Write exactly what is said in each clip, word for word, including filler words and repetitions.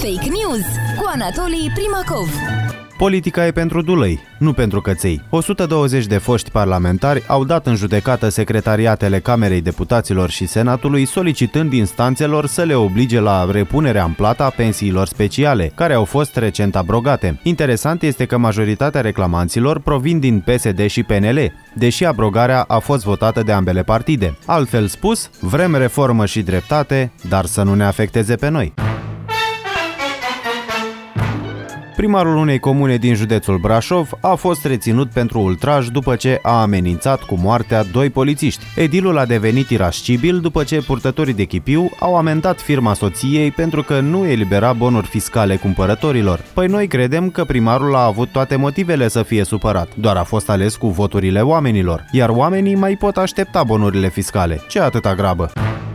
Fake News cu Anatolii Primacov. Politica e pentru dulăi, nu pentru căței. o sută douăzeci de foști parlamentari au dat în judecată secretariatele Camerei Deputaților și Senatului solicitând instanțelor să le oblige la repunerea în plată a pensiilor speciale, care au fost recent abrogate. Interesant este că majoritatea reclamanților provin din P S D și P N L, deși abrogarea a fost votată de ambele partide. Altfel spus, vrem reformă și dreptate, dar să nu ne afecteze pe noi. Primarul unei comune din județul Brașov a fost reținut pentru ultraj după ce a amenințat cu moartea doi polițiști. Edilul a devenit irascibil după ce purtătorii de chipiu au amendat firma soției pentru că nu elibera bonuri fiscale cumpărătorilor. Păi noi credem că primarul a avut toate motivele să fie supărat, doar a fost ales cu voturile oamenilor, iar oamenii mai pot aștepta bonurile fiscale. Ce atâta grabă?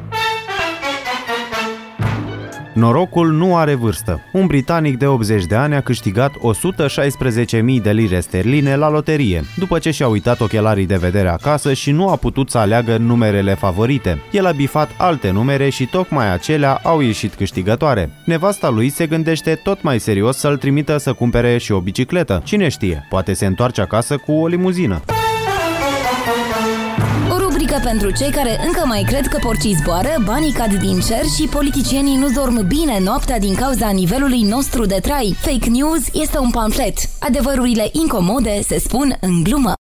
Norocul nu are vârstă. Un britanic de optzeci de ani a câștigat o sută șaisprezece mii de lire sterline la loterie, după ce și-a uitat ochelarii de vedere acasă și nu a putut să aleagă numerele favorite. El a bifat alte numere și tocmai acelea au ieșit câștigătoare. Nevasta lui se gândește tot mai serios să-l trimită să cumpere și o bicicletă. Cine știe, poate se întoarce acasă cu o limuzină. Rubrică pentru cei care încă mai cred că porcii zboară, banii cad din cer și politicienii nu dorm bine noaptea din cauza nivelului nostru de trai. Fake News este un pamflet. Adevărurile incomode se spun în glumă.